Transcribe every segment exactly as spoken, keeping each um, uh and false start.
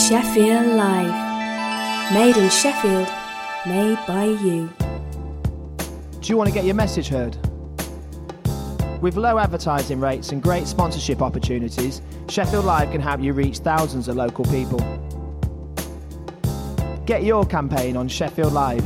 Sheffield Live. Made in Sheffield, made by you. Do you want to get your message heard? With low advertising rates and great sponsorship opportunities, Sheffield Live can help you reach thousands of local people. Get your campaign on Sheffield Live.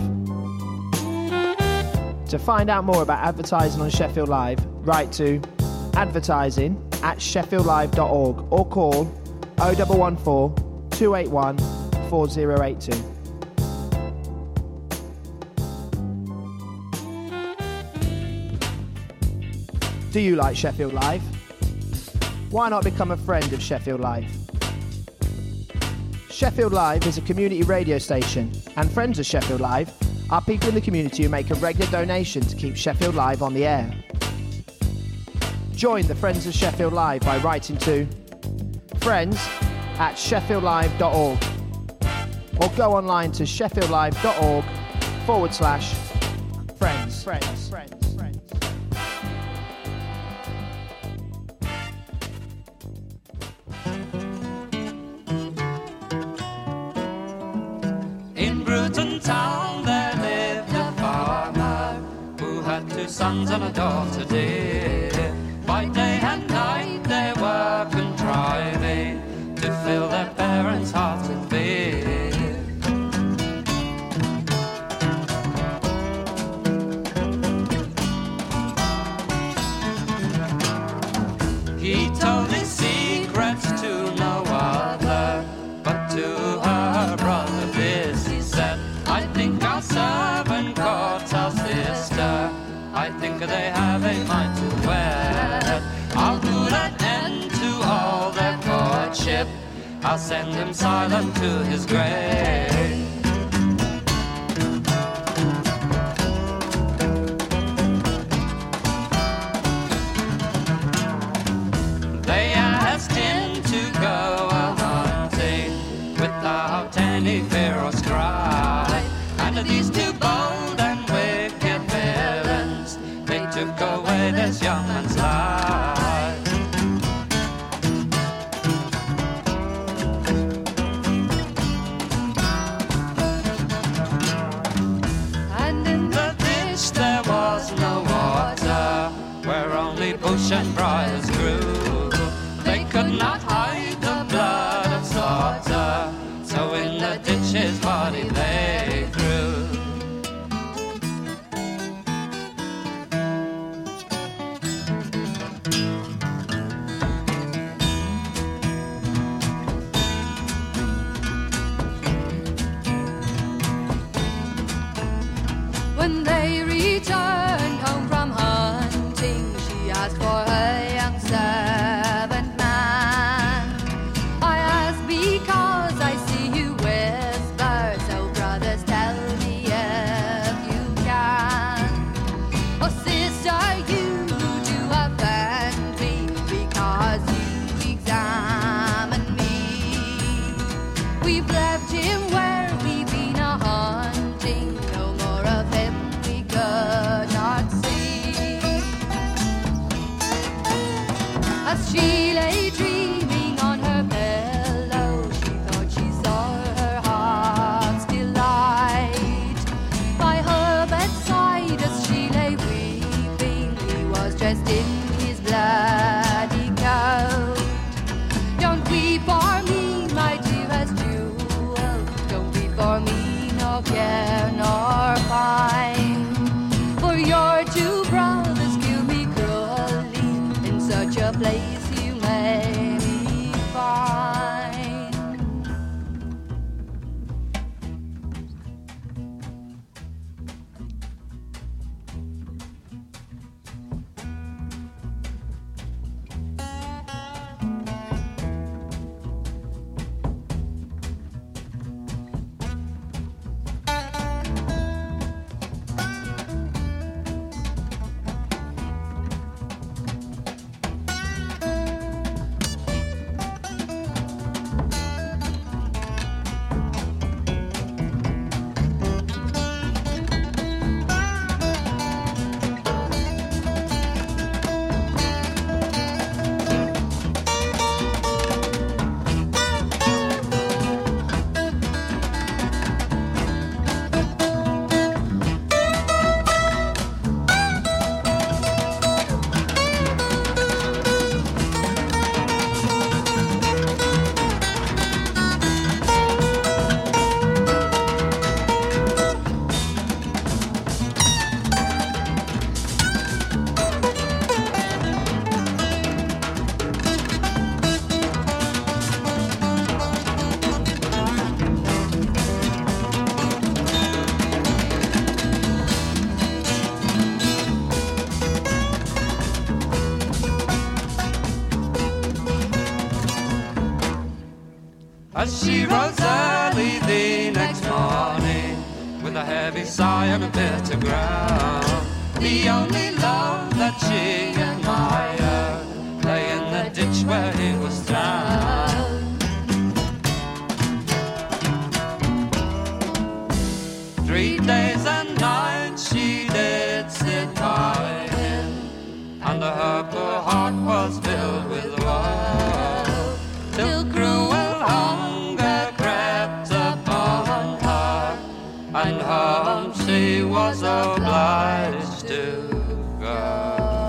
To find out more about advertising on Sheffield Live, write to advertising at sheffield live dot org or call oh one one four, two eight one, four oh eight two. Do you like Sheffield Live? Why not become a friend of Sheffield Live? Sheffield Live is a community radio station, and friends of Sheffield Live are people in the community who make a regular donation to keep Sheffield Live on the air. Join the Friends of Sheffield Live by writing to friends at sheffield live dot org or go online to sheffield live dot org forward slash friends. Friends, friends, friends. In Bruton town there lived a farmer who had two sons and a daughter dear. By day and night they were contriving to fill their parents' hearts with fear. He told his secrets to no other, but to her brother this he said, I think our servant caught our sister, I think they have a mind to wed. I'll put an end to all their courtship, I'll send him silent to his grave. They asked him to go a-hunting without any fear or strife, and these two bold and wicked villains, they took away this young man's life. And in the dish there was no water, where only bush and briars grew. They could not hide the blood of slaughter, so in the ditch his body they threw. When they returned home from hunting, she asked for her young servant man. I asked because I see you whisper, so brothers tell me if you can. Oh sister, you do offend me because you examine me. We've left him where we've been a hunting, no more of him we could not see. As she lay dreaming on her pillow, she thought she saw her heart's delight. By her bedside as she lay weeping, he was dressed in his bloody coat. Don't weep for me, my dearest jewel, as she rose early the next morning with a heavy sigh and a bitter groan. The only love that she admired lay in the ditch where he was drowned. Three days and nights she did sit by him, and her poor heart was filled with woe, till cruel hunger crept upon her, and home she was obliged to go.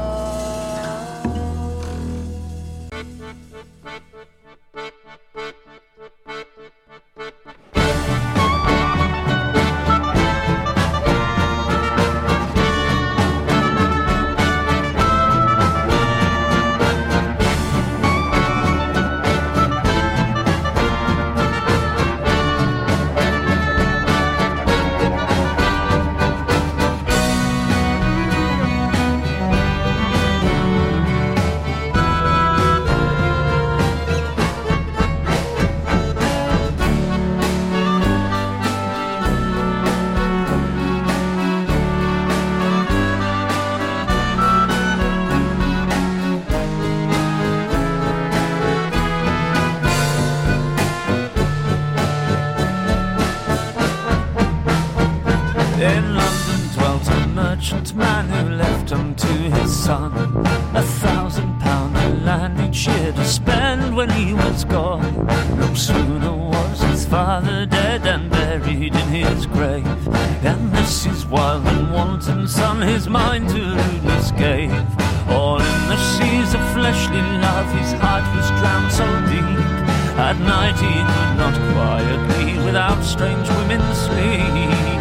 Man who left unto his son a thousand pound of land each year to spend when he was gone. No sooner was his father dead and buried in his grave, and this his wild and wanton son his mind to lewdness gave. All in the seas of fleshly love his heart was drowned so deep, at night he could not quietly without strange women sleep.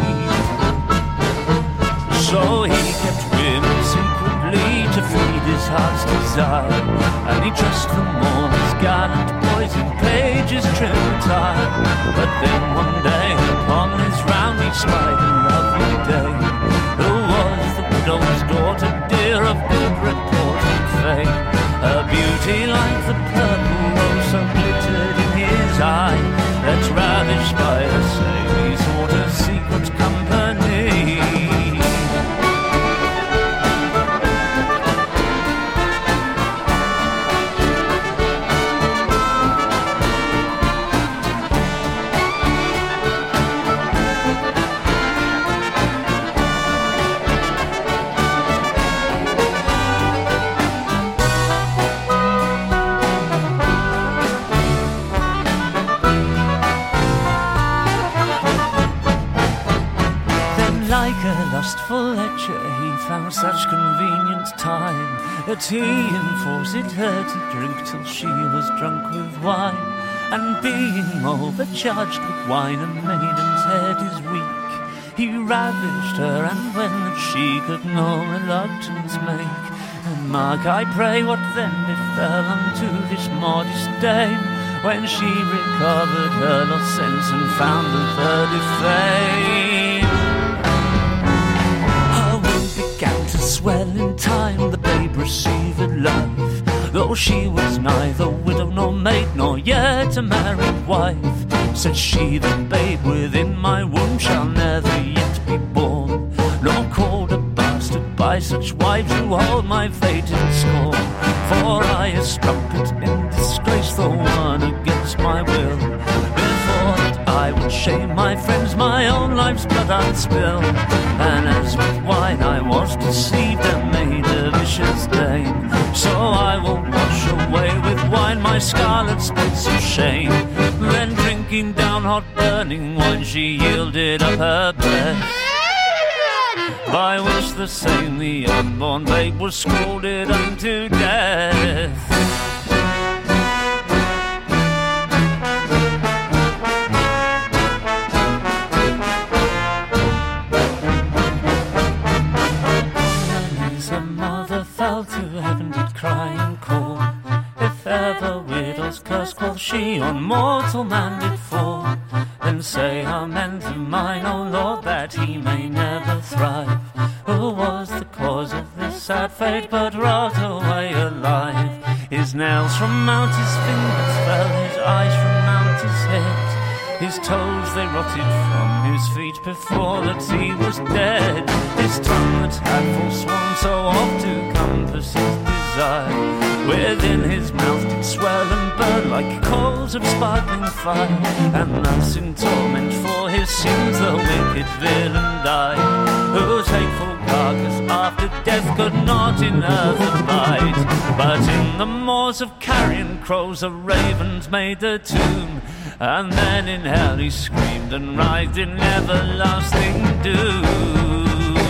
So he kept women secretly to feed his heart's desire, and he dressed them all as gallant boys in pages trim attire. But then one day upon his round he spied a lovely dame, who was the widow's daughter, dear of good report and fame. Her beauty like the purple rose so glittered in his eye, that ravished by her slave he sought her secret company. Lustful lecher, he found such convenient time that he enforced her to drink till she was drunk with wine. And being overcharged with wine, a maiden's head is weak, he ravished her, and when that she could no reluctance make. And mark, I pray, what then befell unto this modest dame, when she recovered her lost sense and found the verdi fame. Began to swell in time, the babe received life, though she was neither widow nor maid, nor yet a married wife. Said she, the babe within my womb shall never yet be born, nor called a bastard by such wives who hold my fate in scorn. For I a strumpet in disgrace, though one against my will, before that I would shame my friends, my own life's blood I'd spill. And as with wine I was deceived and made a vicious dame, so I will wash away with wine my scarlet spots of shame. Then drinking down hot burning wine she yielded up her breath, by which the same the unborn babe was scalded unto death. She on mortal man did fall, then say amen to mine, O Lord, that he may never thrive. Who was the cause of this sad fate, but rot away alive? His nails from out his fingers fell, his eyes from out his head, His toes, they rotted from his feet before that he was dead. His tongue that had forsworn so oft to compass his desire, within his mouth did swell and burn like coals of sparkling fire. And thus in torment for his sins the wicked villain died, whose hateful carcass after death could not in earth abide. But in the moors of carrion crows the ravens made their tomb, and then in hell he screamed and writhed in everlasting doom.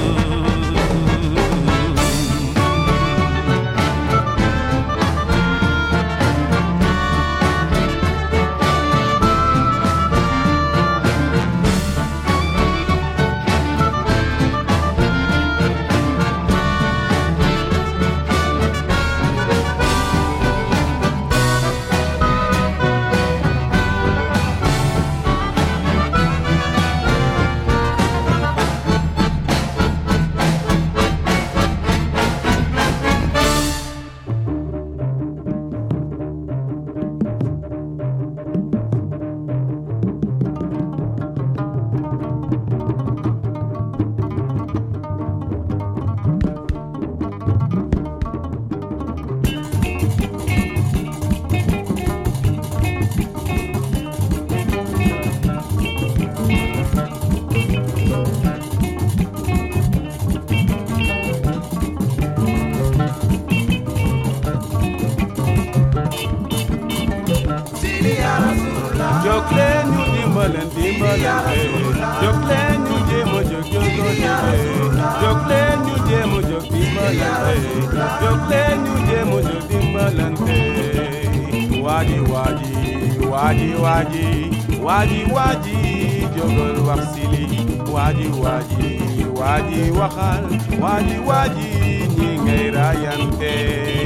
Waji waji waji waji waji waji jogol waxili waji waji waji waxal waji waji ñi ngay rayante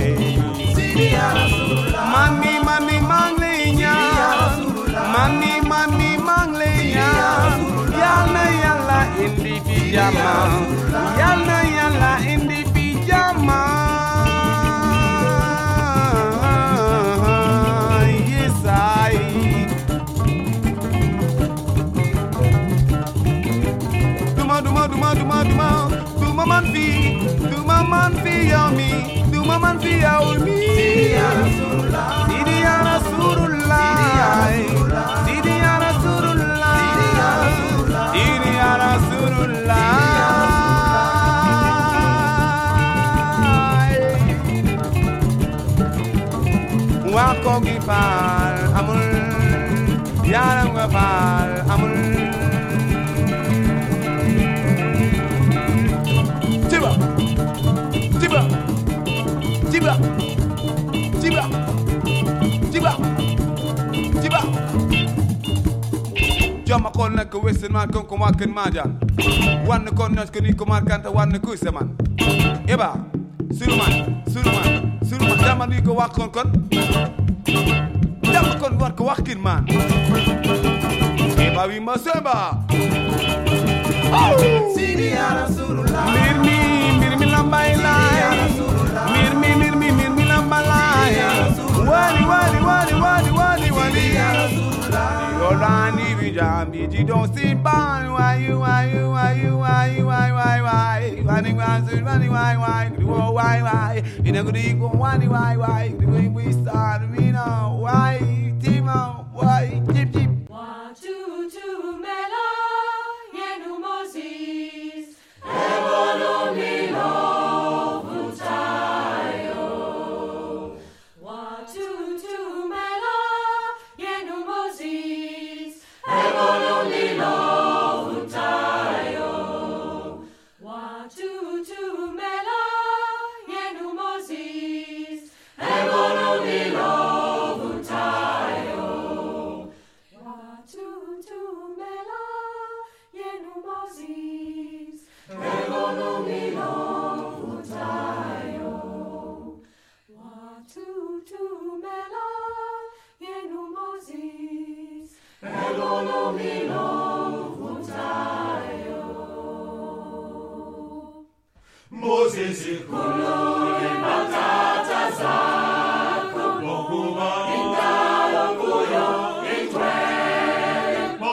mani mani manglay ñaan mani mani manglay ñaan yalla yalla indi fi jama yalla yalla indi fi jama. Duma duma duma duma duma man fi duma man fi yomi duma man fi yomi Sidi ya Rasulullah Sidi ya Rasulullah Sidi ya Rasulullah Sidi ya Rasulullah wa ko gi fal amul yaram nga fal amul Tiba, tiba, tiba, tiba, tiba, tiba. Jama kon nak wesen man kon ko makan majan. Wan kon nas ko ni ko markan ta wan ko seman. Eba, Sulman, Sulman, Sulman jama ni ko wax kon kon. Jama kon war ko wax kin man. Eba wi ma seba. Sidi ya Rasulullah Mirmi mirmi lambailai Mirmi mirmi mirmi lambalai Wali wali wali wali wali wali Yolani vijambi jido simpan Why you why you why you why you why why why Wani wani wani why why Why why why Ina gudi go wani why why We we start we know why Timo why tip tip One two two mellow Moses ikhulule batata zakho ngokuba indawo kuyo ingcwele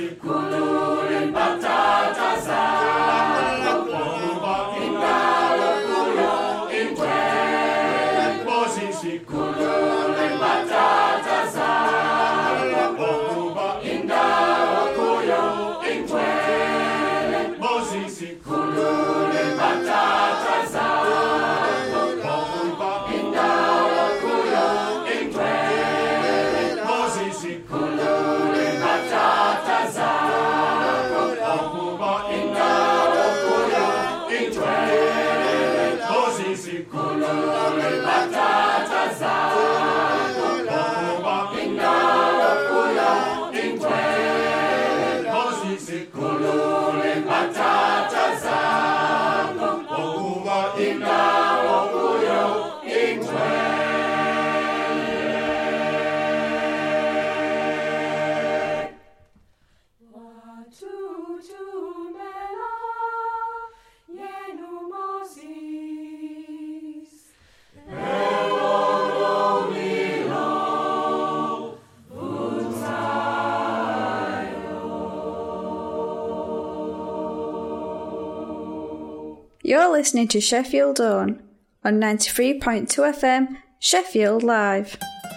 sikulule batata zako Okuba indawo kuyo intwele Mbozi sikulule batata zako Okuba indawo kuyo intwele Mbozi sikulule batata zako Okuba indawo kuyo intwele Mbozi sikulule batata zako Okuba indawo kuyo intwele Mbozi sikulule batata zako Okuba indawo kuyo intwele Mbozi sikulule batata zako Okuba indawo kuyo intwele Watutumela yenu Moses. You're listening to Sheffield Dawn on ninety-three point two F M, Sheffield Live.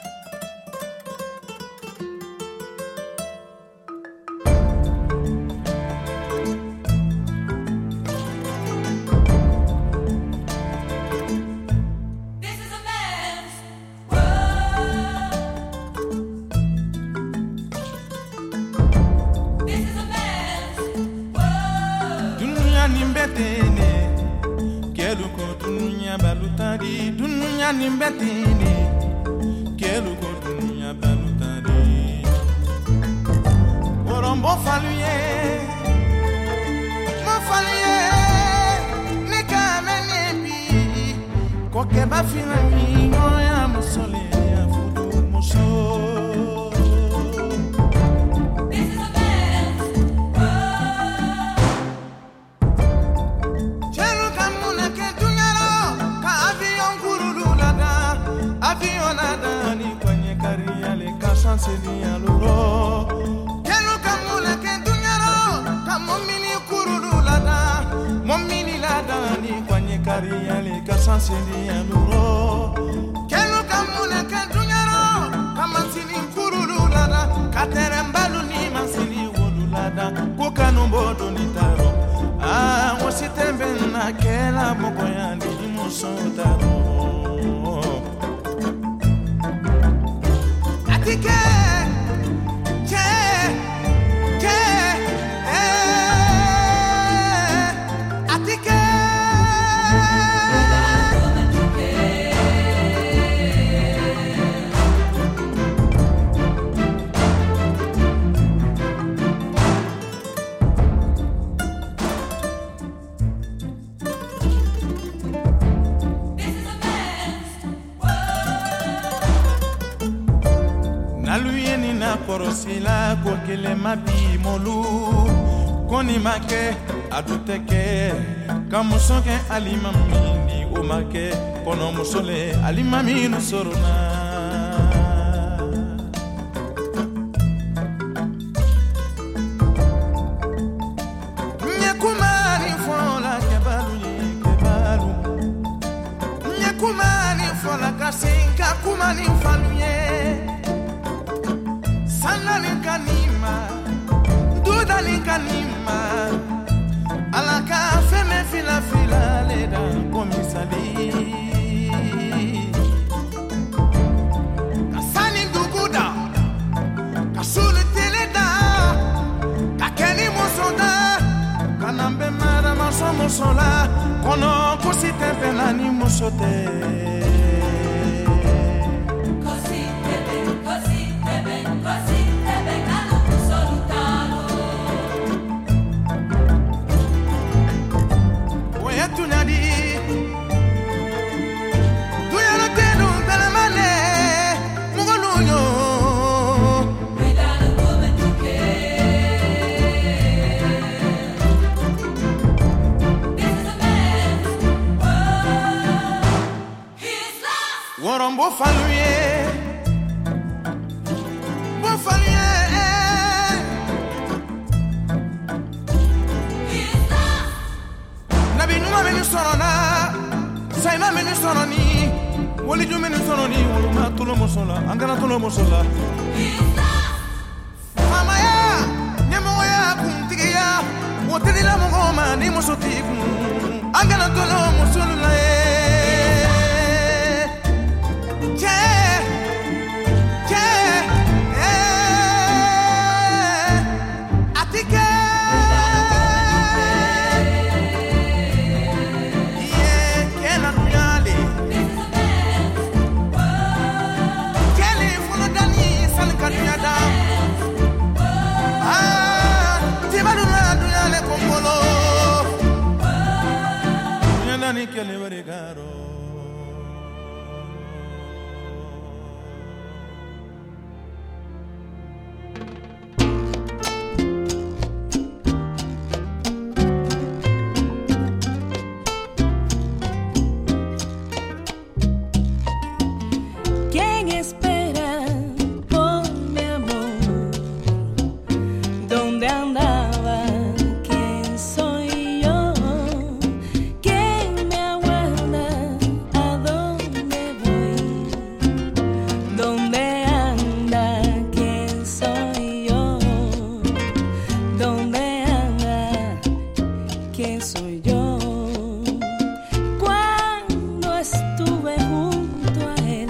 This is a man's world. This is a man's world. Dunia nimbetene keluko dunia balutari dunia nimbetene keluko dunia balutari Orombo faluye mo faluye ne kamenebi koke ba finami no ya musole ya fudu muso This is a man's world. Chelu kamuna ke dunyaro ka avion kurulu lada avion lada ni kwenye karia le kasanse ni aluro Chelu kamuna ke dunyaro ka momini kurulu lada momini lada ni kwenye karia le kasanse ni aluro Chelu kamuna ke dunyaro ka mansini kurulu lada katerembalu ni mansini wolu lada kukanumbodo ni taro Ah, wasitembe na kela moko ya ni musotaro Atike ke ke eh Atike This is a man's world. Naluyeni na korosila kwa kile mabi molu Koni make aduteke Kamusoke alimamini umake Kono musole alimaminu soruna Nyekumani fola kebalu ye kebalu Nyekumani fola kasinka kumani faluye Sana ni kanima Duda ni kanima Alaka feme fila fila leda komisali Kasani duguda Kasulu teleda Kakeni musoda Kanambe mara maso musola Kono kusite penani musote Così te ben, così te ben, così te ben, hanno un solitano. Oya tunadi Tuyana tenu belemane Mugolunyo Guidano come tu che. This is a man's world. He's lost. Warombo faluye Bo faluye mini sononi, wali ju mini sononi, wali ma tulo musola, angana tulo musola. Mama ya, nyemo ya kumtiya, wotini la mongoma ni musotiku, angana tulo musola eh. Yeah, yeah, eh. Atike. Que le vergaro. ¿Quién espera por mi amor? ¿Dónde andaba? ¿Quién soy yo? ¿Quién me aguarda? ¿A dónde voy? ¿Dónde anda? ¿Quién soy yo? ¿Dónde anda? ¿Quién soy yo? Cuando estuve junto a él,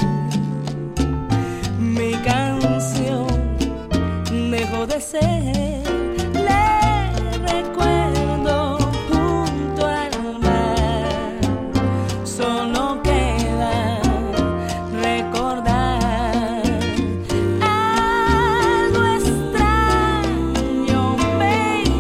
mi canción dejó de ser. Le recuerdo junto al mar, solo queda recordar algo extraño me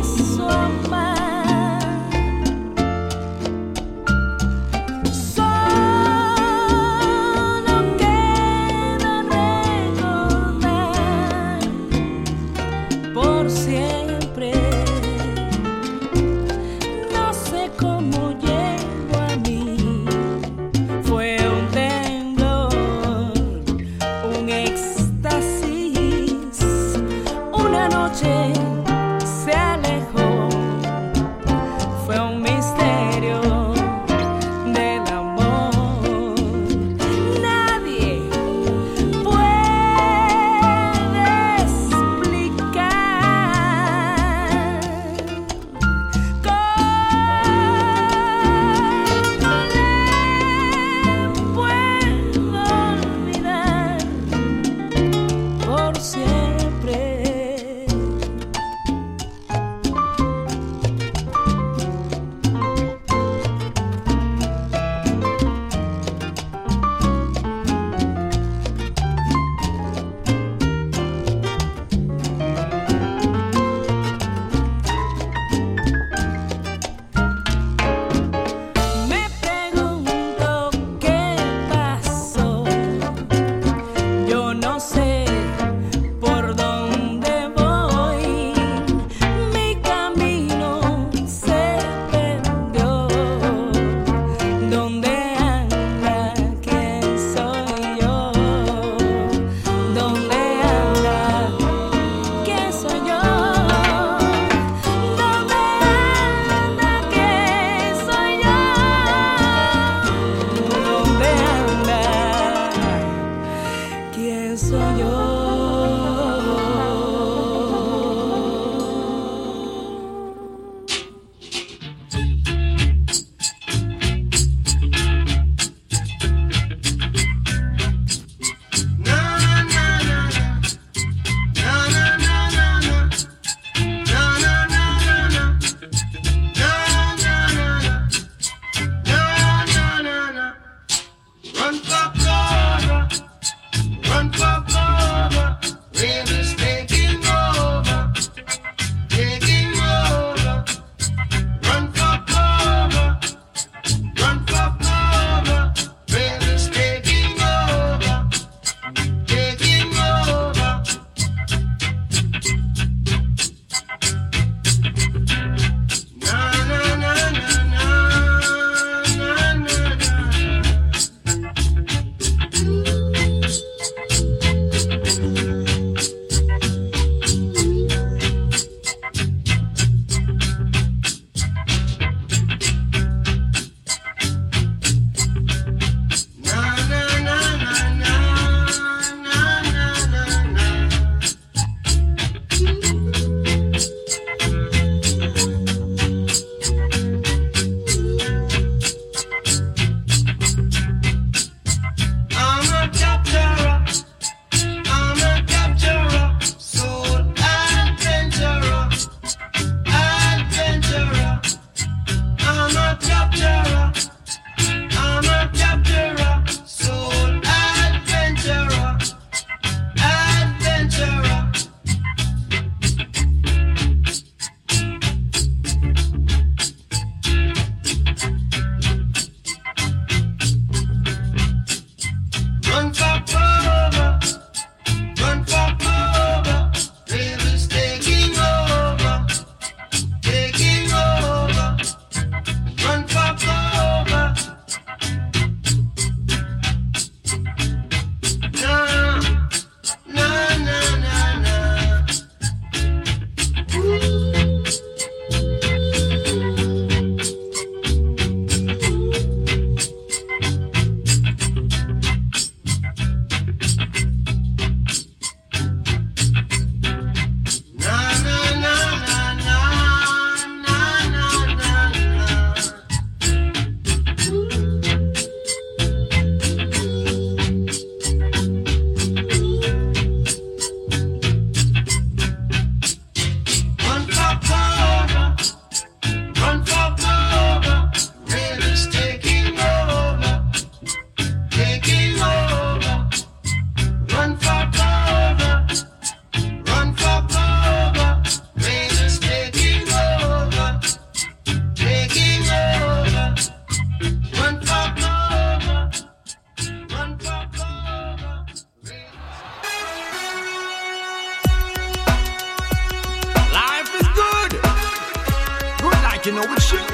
you know it should.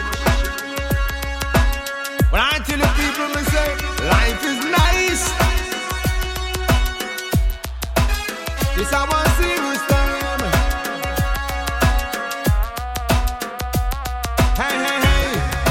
When I tell the people, me say, life is nice. It's our serious time. Hey, hey, hey.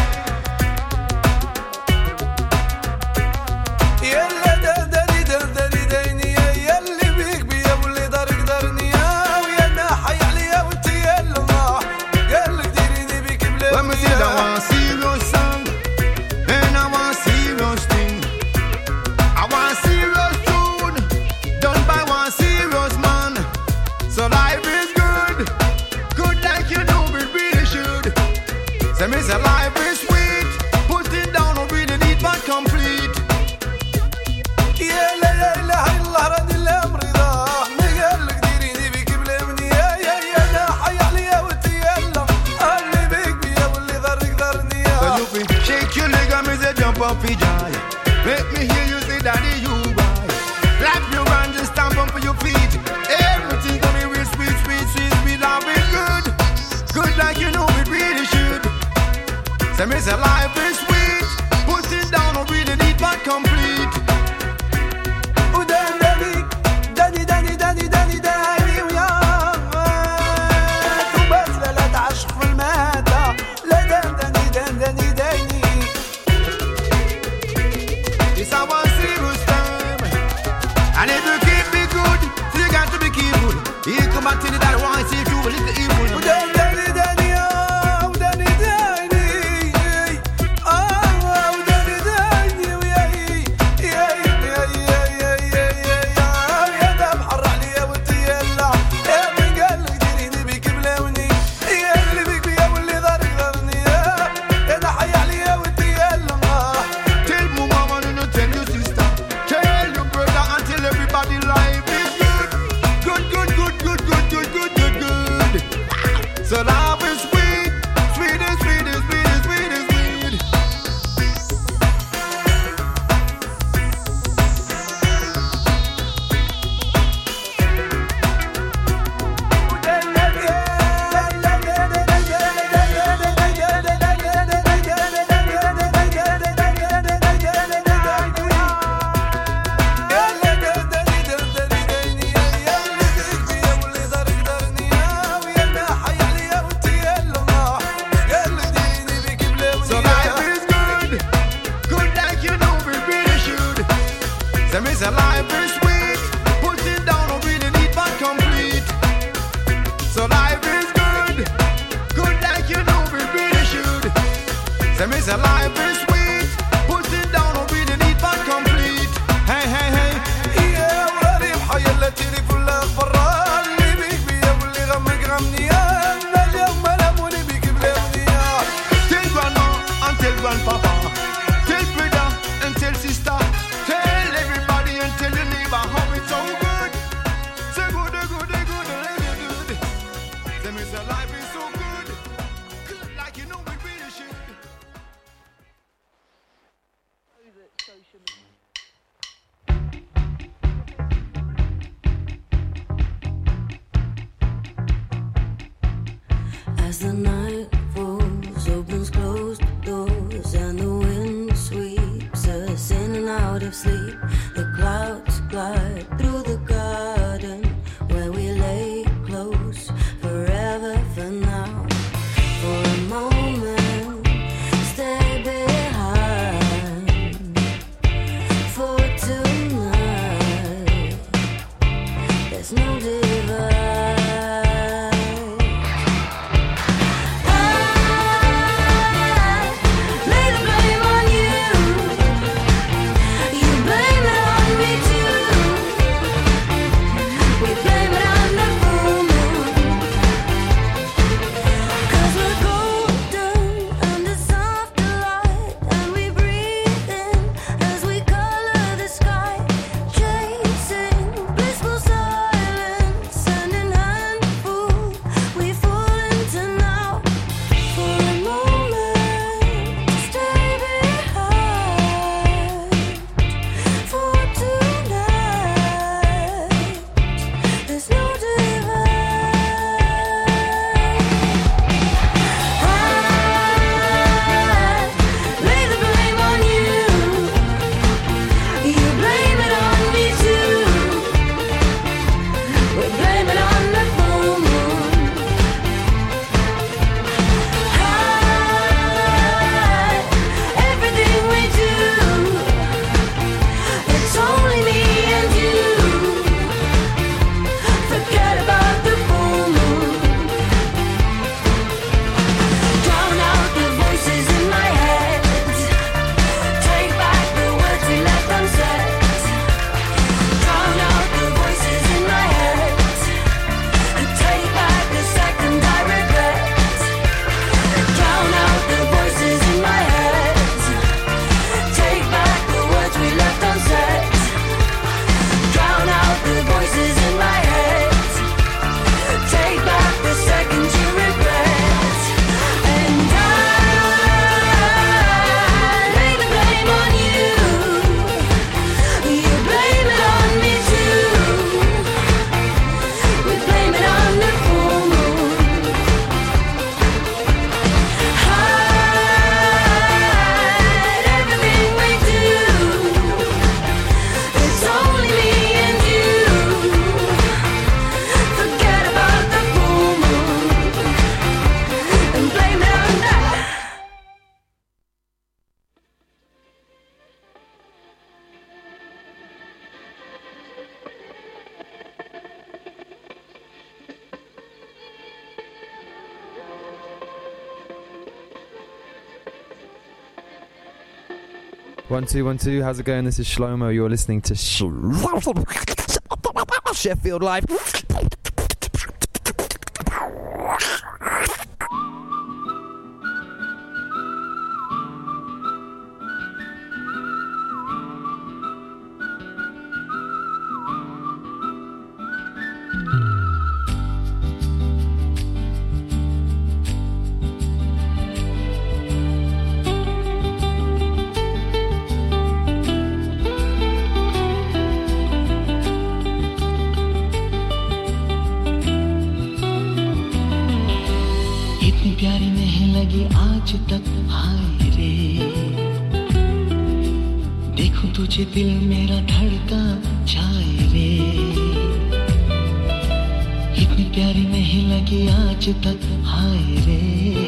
Yalla da da di da da di da ni yalli bik bi yabli dar qdarni ya ya nahi aliya wa ti yalla ma yalla dirini bik bla. Let me see that one serious song and I want serious thing. I want serious tune done by one serious man. So life is good, good like you know it really should. Say me say life is sweet, put it down, don't really need but complete. Yeah, la la la la rani la مريضة مقالك ديريني بك بلا مني يا يا يا لا حي عليا وانت يلا اللي بيك بيا واللي ضرك ضرني يا. So you can shake your leg and me say jump up for joy. Make me hear you say daddy you right. Clap your hands and stamp up for your feet. Everything coming real sweet, sweet, sweet, sweet. Life is good, good like you know it really should. Say me say life is sweet, put it down, don't really need but complete. وداني داني داني داني داني داني ويا وبس لا لا تعشق في المادة لا دان داني دان داني داني. It's our serious time, and if you keep me good, so you got to be careful. Here come back to the that one, see if you will live the evil. وداني داني داني آه وداني داني آه وداني داني ويا يا يا يا يا يا يا يا دم حر عليا وانت يلا يا من قال لك ديريني بيك بلاوني يا اللي بيك بيا واللي ضرك ضرني يا ده حي عليا وانت يلا. Tell me mama no tell your sister, tell your brother and tell everybody life is good, good good good good good good good good good. So life is sweet, sweet and sweet and sweet and sweet and sweet. So life is good, good like you know it really should. Say me say life is sweet, put it down, don't really need but complete. So life is good, good like you know it really should. Say me say life is sweet, put it down, don't really need but complete. Hey hey hey. يا ولادي بحي التليفون لا برا اللي بيك بيا واللي غمك غمني انا اليوم ملاموني بيك بلا اغنية. Tell grandma and tell grandpapa, tell brother and tell sister, tell everybody and tell your neighbor how it's so good. Say good, good, good, good, good. Say me say life is so good, good like you know it really should. As the night falls, opens closed doors, and the wind sweeps us in and out of sleep. The clouds glide through the garden where we lay close forever for now. For a moment, stay behind. For tonight, there's no divide. Lay the blame on you. You blame it on me too. One, two, one, two. How's it going? This is Shlomo. You're listening to Sh- Sheffield Live. प्यारी नहीं लगी आज तक हाय रे देखूं तुझे दिल मेरा धड़का जाए रे इतनी प्यारी नहीं लगी आज तक हाय रे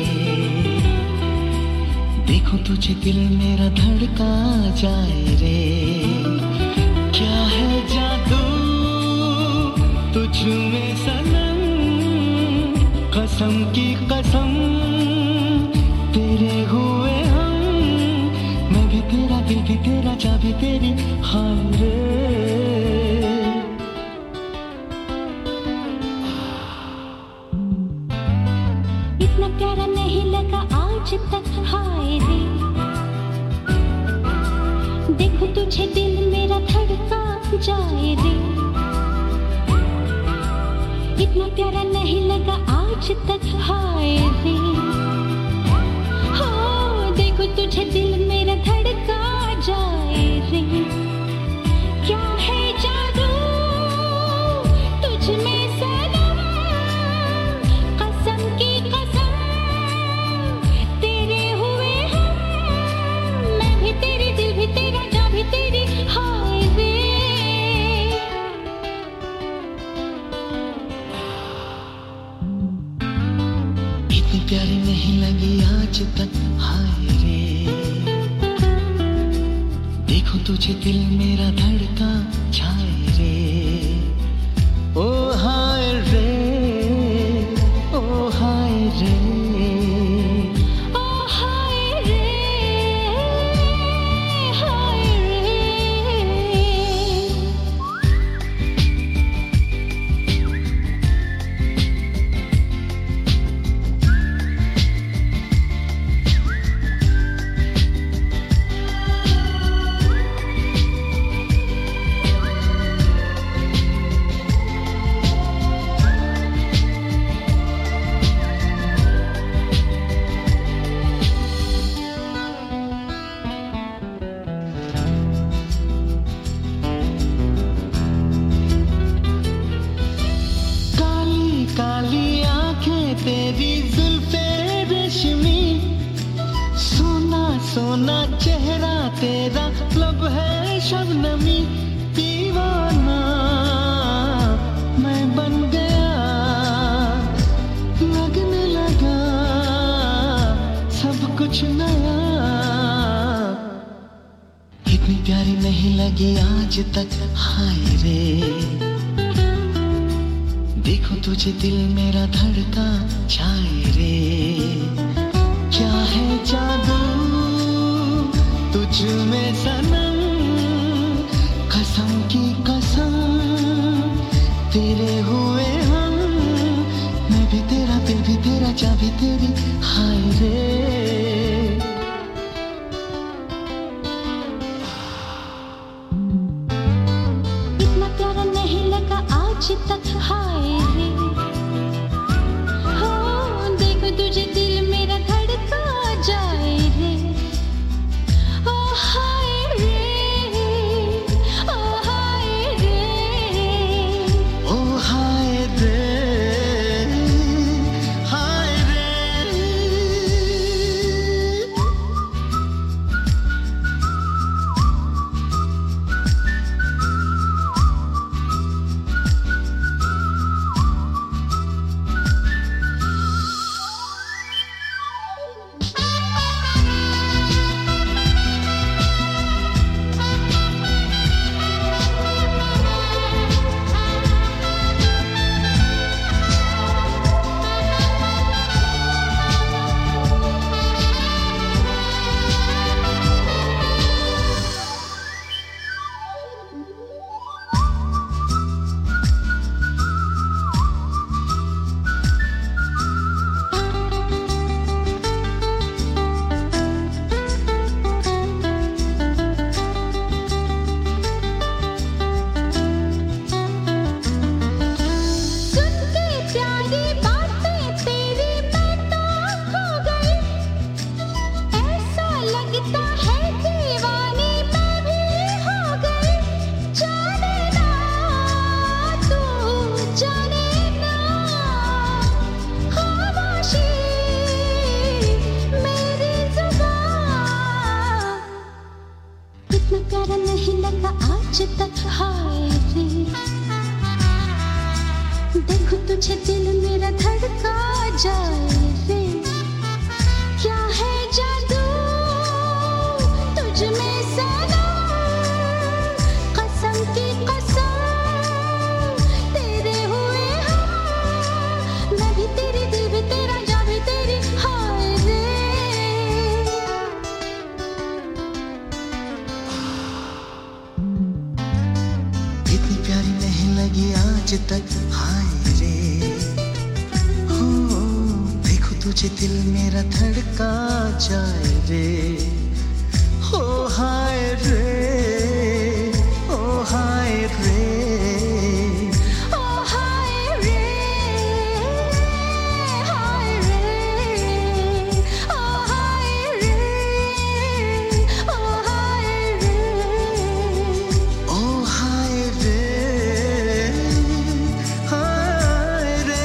देखूं तुझे दिल मेरा धड़का जाए रे क्या है जादू तुझ में सनम कसम की कसम तेरे हुए हम मैं भी तेरा दिल भी तेरा जा भी तेरी हाय रे इतना प्यारा नहीं लगा आज तक हाय रे देखो तुझे दिल मेरा धड़का जाए रे इतना प्यारा नहीं लगा आज तक हाय रे हो देखो तुझे दिल मेरा धड़का जाए रे क्या है जादू तुझ में सनम कसम की कसम तेरे हुए हम मैं भी तेरी दिल भी तेरा जा भी तेरी हाय रे प्यारी नहीं लगी आज तक हाय रे देखो तुझे दिल मेरा धड़का जाए रे ओ हाय रे ओ हाय रे ओ हाय रे हाय रे सोना चेहरा तेरा लब है शबनमी दीवाना मैं बन गया लगने लगा सब कुछ नया इतनी प्यारी नहीं लगी आज तक हाय रे देखो तुझे दिल मेरा धड़का जाए रे क्या है जादू तुझ में सनम कसम की कसम तेरे हुए हम मैं भी तेरा दिल भी तेरा जा भी तेरी हाय रे इतना प्यारा नहीं लगा आज तक हाय रे हो देखो तुझे दिल मेरा धड़का जाए रे ओ हाय रे ओ हाय रे ओ हाय रे हाय रे आज तक हाय रे हो देखो तुझे दिल मेरा धड़का जाए रे हो हाय रे ओ हाय रे ओ हाय रे हाय रे ओ हाय रे ओ हाय रे ओ हाय रे हाय रे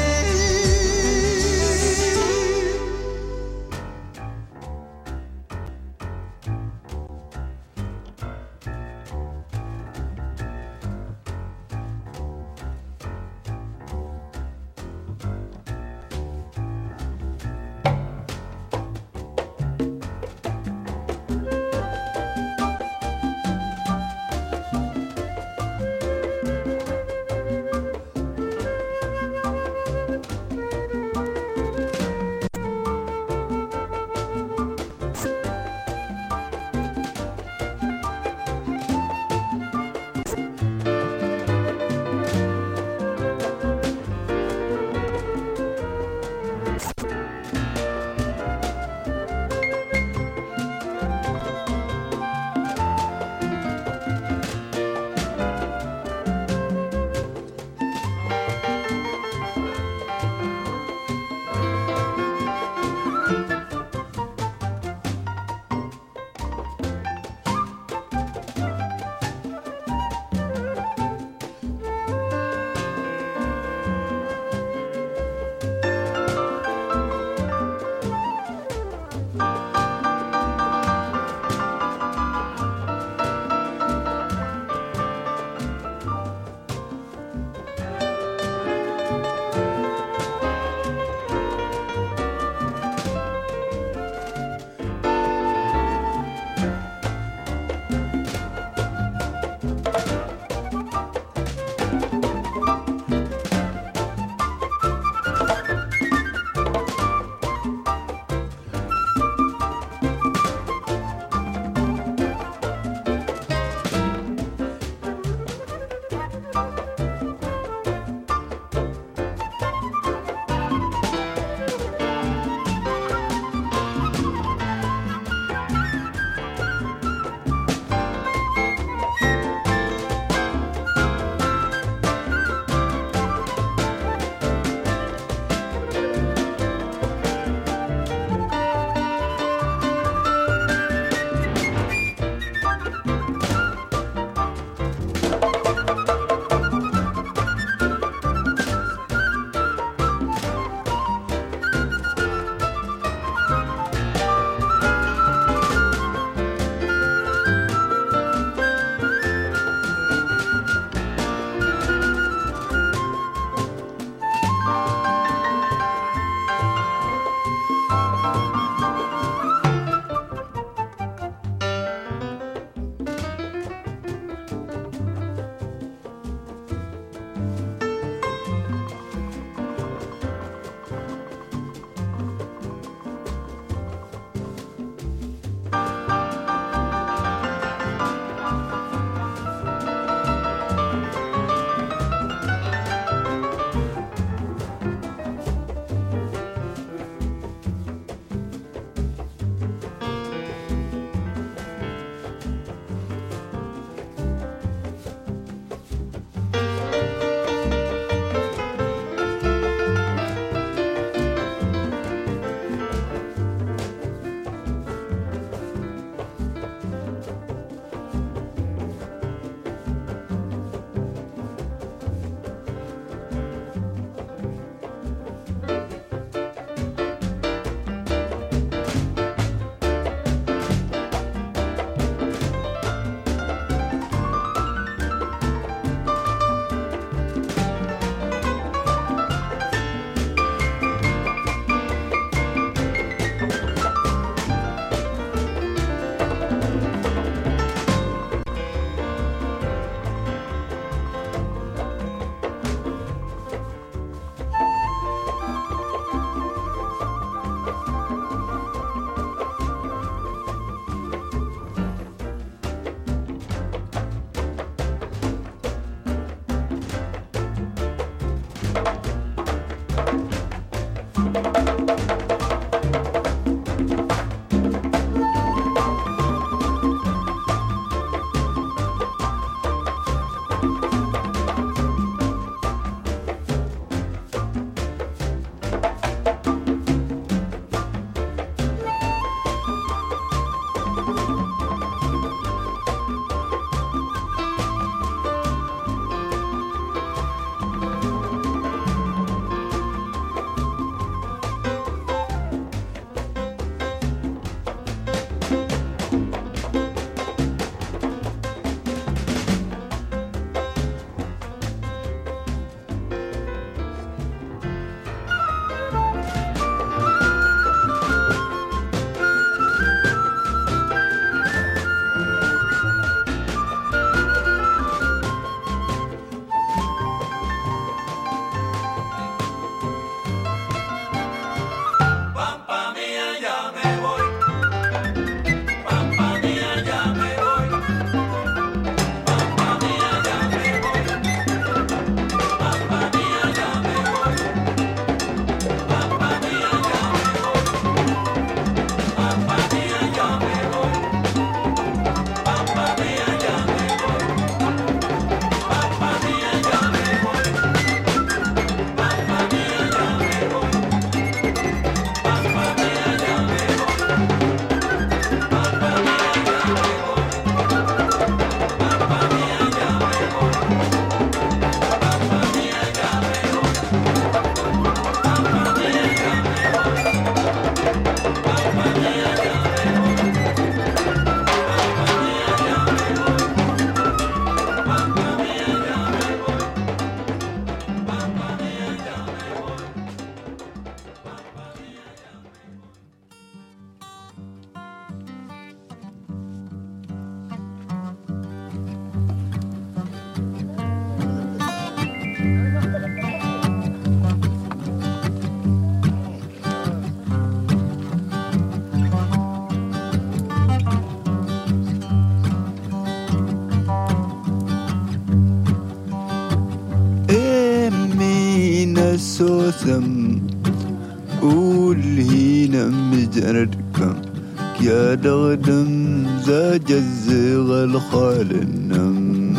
سوسم قول هنا مجردكم يا دغدم زاج الزغ الخال النم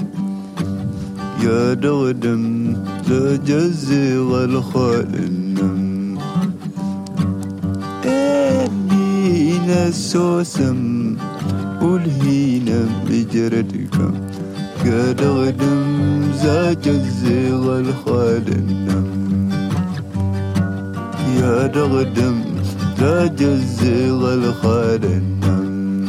يا دغدم زاج الزغ الخال النم هنا سوسم قول هنا مجردكم يا دغدم زاج الزغ الخال النم يا دغدم زاج الزغ الخال النم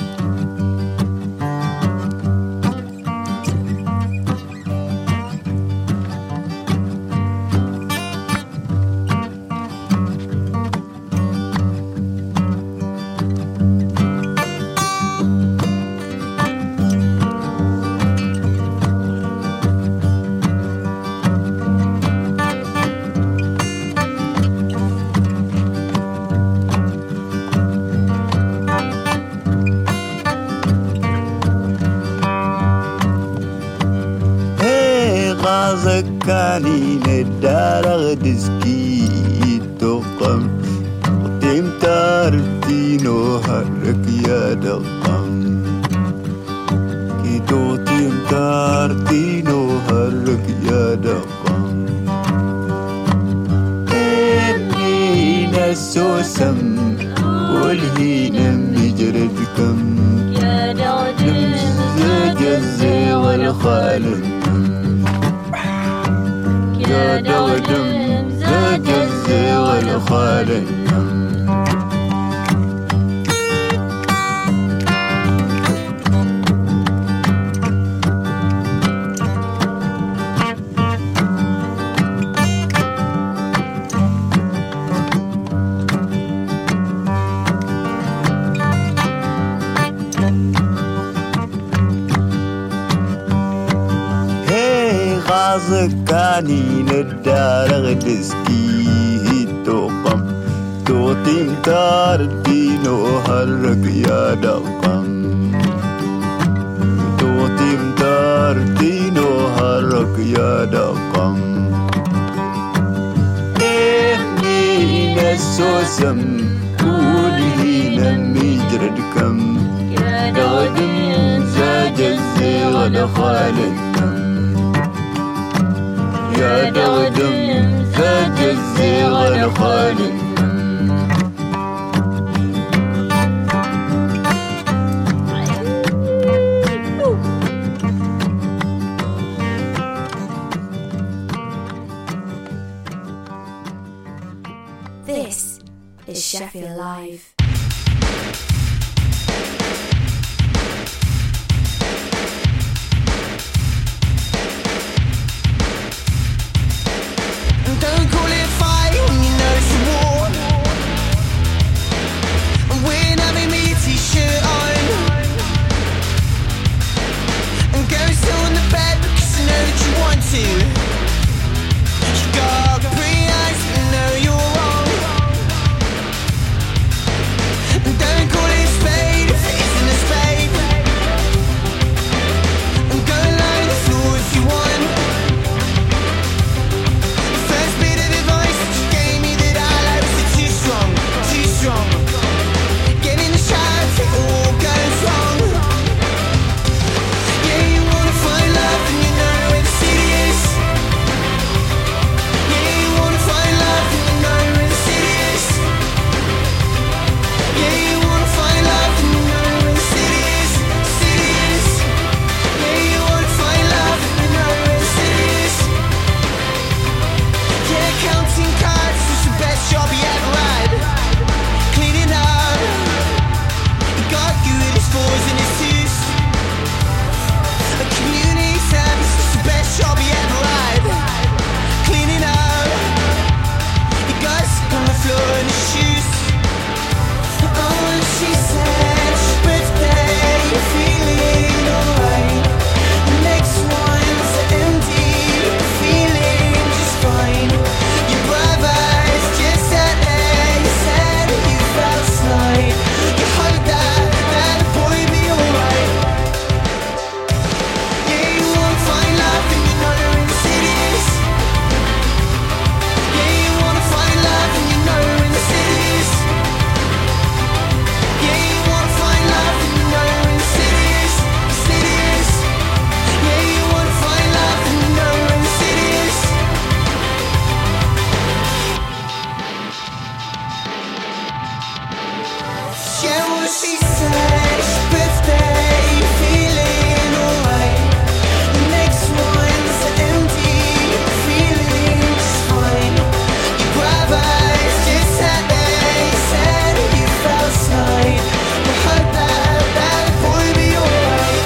كاني ندار دسكي تقم قدم تارتينو هرك يا دقم كيتو تيم تارتينو هرك يا دقم إني نسوسم والهينا مجردكم يا دقم زجزي والخالم يا دغدم زاج الزغ الخال النم غازكاني ندار غدسكي توقم توتيم تاردينو هرق يا دقم توتيم تاردينو هرق يا دقم إني نسوسم قولي نمي جردكم يا دغدم زاج الزغ الخال يا دغدم زاج الزغ الخال This is Sheffield Live. Don't call it a fight when you know it's a war. And we're having me a t-shirt on and go sit on the bed because I know that you want to. You got pretty eyes but know you're wrong. She said it's your birthday, you're feeling alright. The next one's empty, you're feeling just fine. Your brothers just sat there, you said you felt slight. But heard that, that boy be alright.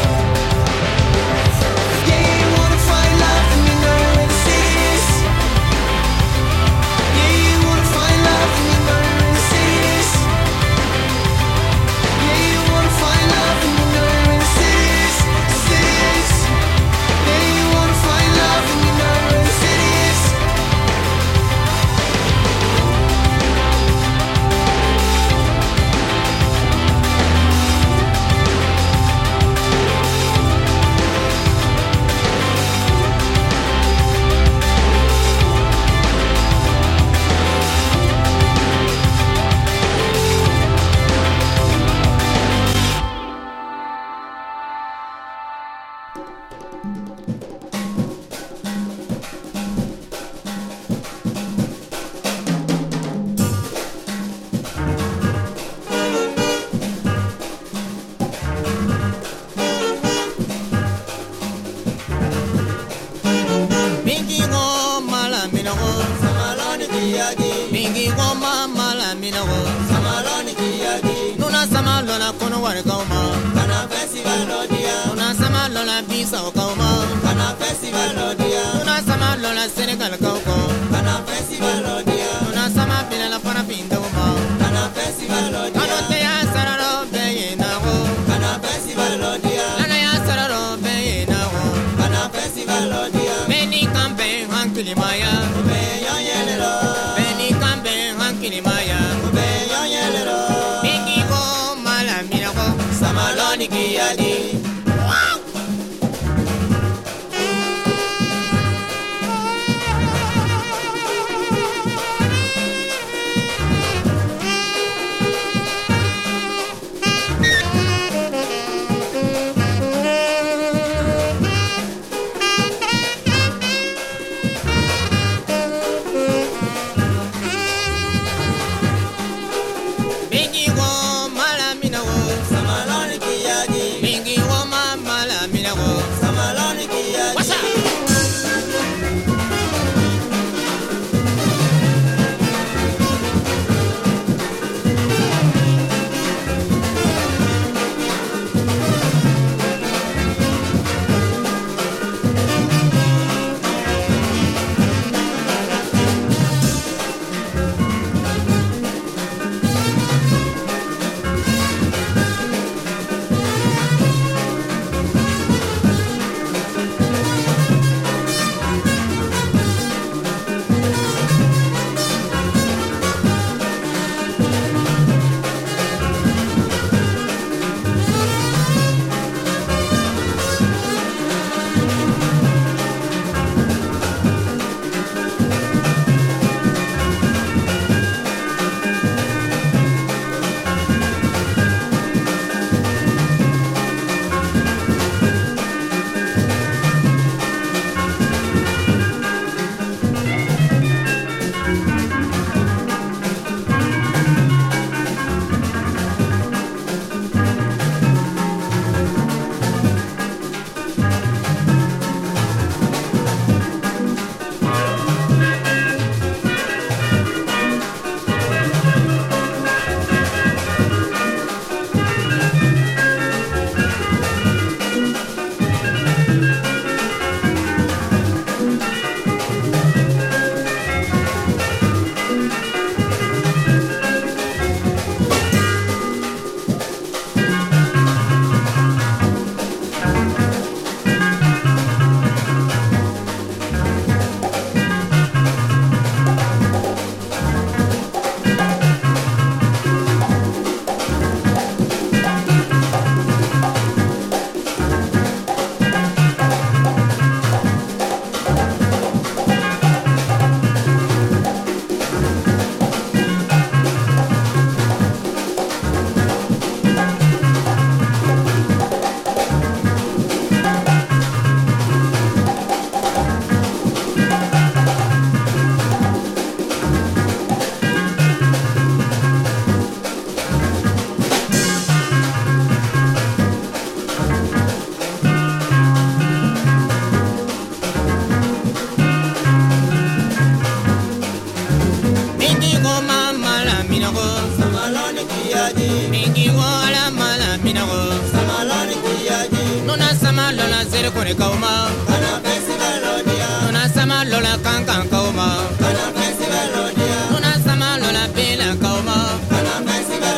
Yeah, you wanna find love and you know it's serious. Yeah, you wanna find love and you know it's serious. Yeah, you wanna find love and you know it's serious, serious. Yeah, you wanna find love and you know it's serious. Mingi go mala minago, samaloni kiyagi. Mingi go mala minago, samaloni kiyagi. Nuna samalona kono wari kauma, kana festival odia. Nuna samalona bisa kauma, kana festival odia. Nuna samalona Senegal kauko, kana festival odia. Nuna samapina la pana pindoma, kana festival odia. Kano te ya sararo beye nago, kana festival odia. Lana ya sararo beye nago, kana festival odia. Beni kambe hankili maya, ube yonyelero. Beni kambe hankili maya, ube yonyelero. Mingi go mala minago, samaloni kiyadi. Wow! kiyaji mingi wala mala minago samaloni kiyaji nuna samalona zere kone kauma kana